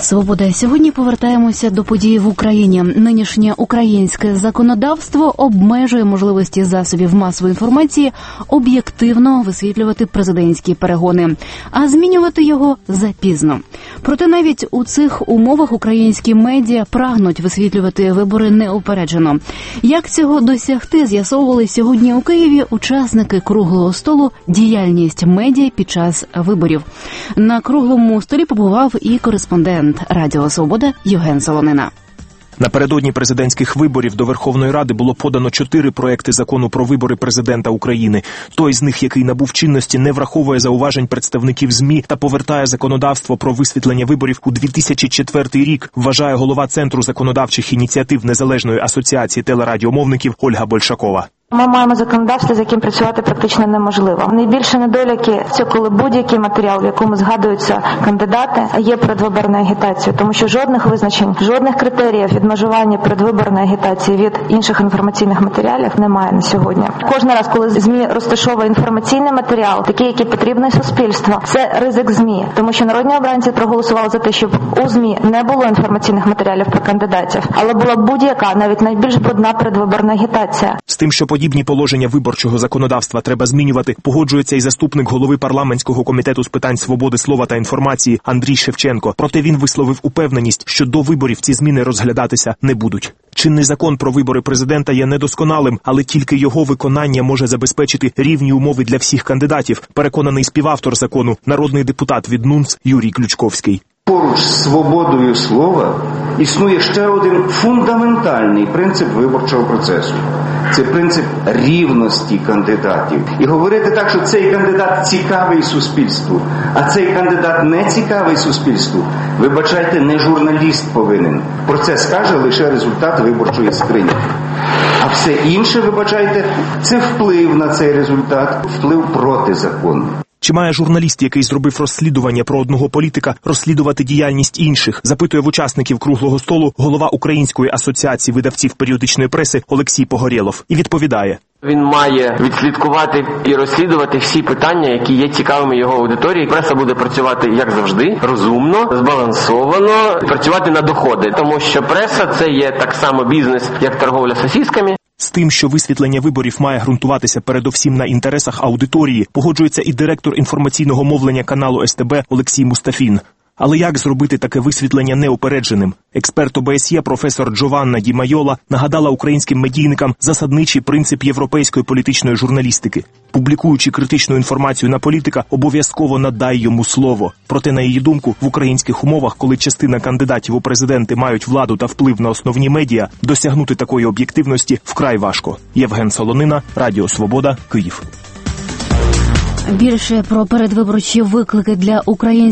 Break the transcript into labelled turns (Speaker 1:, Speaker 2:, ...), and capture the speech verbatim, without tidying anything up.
Speaker 1: Свобода. Сьогодні повертаємося до подій в Україні. Нинішнє українське законодавство обмежує можливості засобів масової інформації об'єктивно висвітлювати президентські перегони, а змінювати його запізно. Проте навіть у цих умовах українські медіа прагнуть висвітлювати вибори неупереджено. Як цього досягти, з'ясовували сьогодні у Києві учасники круглого столу «Діяльність медіа під час виборів». На круглому столі побував і кореспондент Радіо Свобода Євген Солонина.
Speaker 2: Напередодні президентських виборів до Верховної Ради було подано чотири проекти закону про вибори президента України. Той з них, який набув чинності, не враховує зауважень представників ЗМІ та повертає законодавство про висвітлення виборів у дві тисячі четвертий рік, вважає голова Центру законодавчих ініціатив Незалежної асоціації телерадіомовників Ольга Большакова.
Speaker 3: Ми маємо законодавство, з яким працювати практично неможливо. Найбільші недоліки – це коли будь-який матеріал, в якому згадуються кандидати, є передвиборною агітацією, тому що жодних визначень, жодних критеріїв відмежування передвиборної агітації від інших інформаційних матеріалів немає на сьогодні. Кожен раз, коли ЗМІ розташовує інформаційний матеріал, такий, який потрібний суспільству, це ризик ЗМІ, тому що народні обранці проголосували за те, щоб у ЗМІ не було інформаційних матеріалів про кандидатів, але була будь-яка, навіть найбільш брудна передвиборна агітація.
Speaker 2: З тим, що подібні положення виборчого законодавства треба змінювати, погоджується і заступник голови парламентського комітету з питань свободи слова та інформації Андрій Шевченко. Проте він висловив упевненість, що до виборів ці зміни розглядатися не будуть. Чинний закон про вибори президента є недосконалим, але тільки його виконання може забезпечити рівні умови для всіх кандидатів, переконаний співавтор закону, народний депутат від НУНС Юрій Ключковський.
Speaker 4: Поруч з свободою слова існує ще один фундаментальний принцип виборчого процесу. Це принцип рівності кандидатів. І говорити так, що цей кандидат цікавий суспільству, а цей кандидат не цікавий суспільству, вибачайте, не журналіст повинен. Про це скаже лише результат виборчої скрині. А все інше, вибачайте, це вплив на цей результат, вплив проти закону.
Speaker 2: Чи має журналіст, який зробив розслідування про одного політика, розслідувати діяльність інших, запитує в учасників круглого столу голова Української асоціації видавців періодичної преси Олексій Погорєлов. І відповідає.
Speaker 5: Він має відслідкувати і розслідувати всі питання, які є цікавими його аудиторії. Преса буде працювати, як завжди, розумно, збалансовано, працювати на доходи. Тому що преса – це є так само бізнес, як торговля сосісками.
Speaker 2: З тим, що висвітлення виборів має ґрунтуватися передовсім на інтересах аудиторії, погоджується і директор інформаційного мовлення каналу ес те бе Олексій Мустафін. Але як зробити таке висвітлення неупередженим? Експерт о бе ес є професор Джованна Ді Майола нагадала українським медійникам засадничий принцип європейської політичної журналістики. Публікуючи критичну інформацію на політика, обов'язково надай йому слово. Проте, на її думку, в українських умовах, коли частина кандидатів у президенти мають владу та вплив на основні медіа, досягнути такої об'єктивності вкрай важко. Євген Солонина, Радіо Свобода, Київ.
Speaker 1: Більше про передвиборчі виклики для українських